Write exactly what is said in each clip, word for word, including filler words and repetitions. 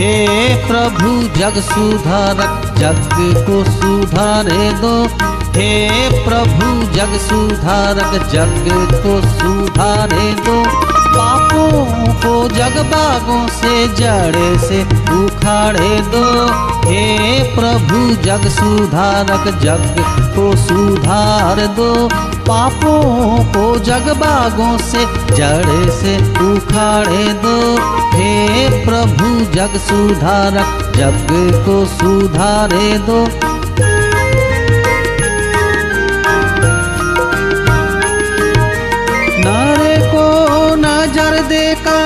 हे प्रभु जग सुधारक जग को सुधारे दो। हे प्रभु जग सुधारक जग को सुधारे दो। पापों को जगबागों से जड़ से उखाड़े दो। हे प्रभु जग सुधारक जग को सुधार दो। पापों को जगबागों से जड़ से उखाड़े दो। हे प्रभु जग सुधारक जग को सुधारे दो। नारे को नजर देकर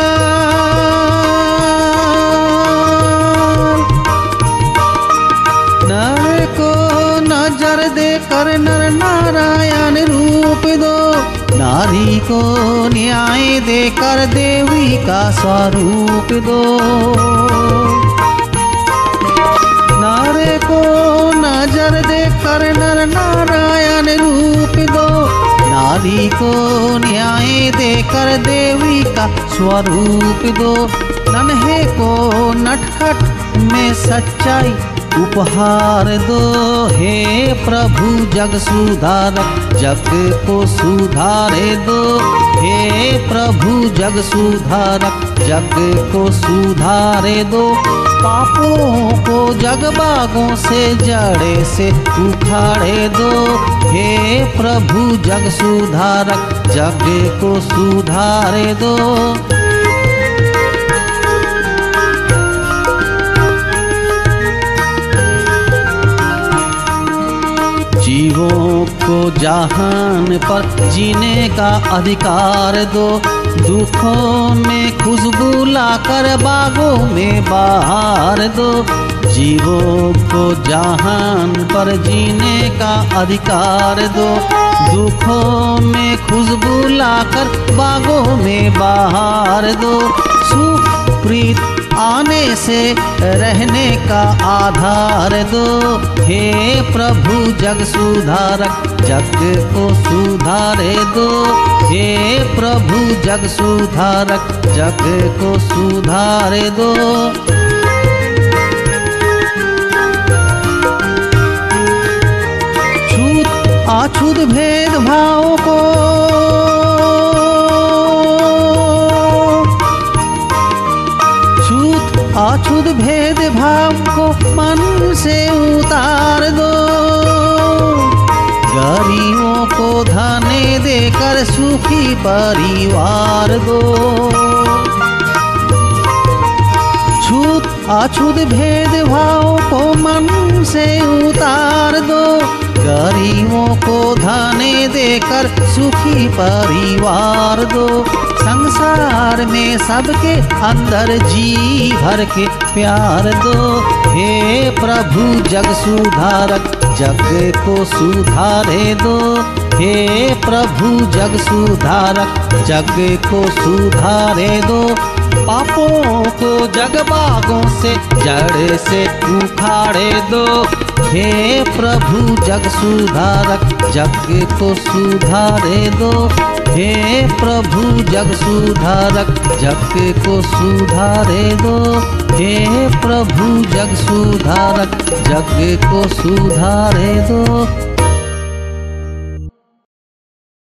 नारे को नजर देकर नर नारायण रूप दो। नारी को न्याय देकर देवी का स्वरूप दो। नारे को नजर देकर नर नारायण रूप दो। नारी को न्याय देकर देवी का स्वरूप दो। नन्हे को नटखट में सच्चाई उपहार दो। हे प्रभु जग सुधारक जग को सुधारे दो। हे प्रभु जग सुधारक जग को सुधारे दो। पापों को जगबागों से जड़े से उखाड़े दो। हे प्रभु जग सुधारक जग को सुधारे दो। जीवों को जहान पर जीने का अधिकार दो। दुखों में खुशबू लाकर बागों में बहार दो। जीवों को जहान पर जीने का अधिकार दो। दुखों में खुशबू लाकर बागों में बहार दो। सुख प्रीत आने से रहने का आधार दो। हे प्रभु जग सुधारक जग को सुधारे दो। हे प्रभु जग सुधारक जग को सुधारे दो। छूत अछूत भेदभाव को अछूत भेदभाव को मन से उतार दो। गरीबों को धन देकर सुखी परिवार दो। छूत अछूत भेदभाव को मन से उतार दो। गरीबों को धन देकर सुखी परिवार दो। संसार में सबके अंदर जी भर के प्यार दो। हे प्रभु जग सुधारक जग को सुधारे दो। हे प्रभु जग सुधारक जग को सुधारे दो। पापों को जगबागों से जड़ से उखाड़े दो। हे प्रभु जग सुधारक जग को सुधारे दो। हे प्रभु जग सुधारक जग को सुधारे दो। हे प्रभु जग सुधारक जग को सुधारे दो।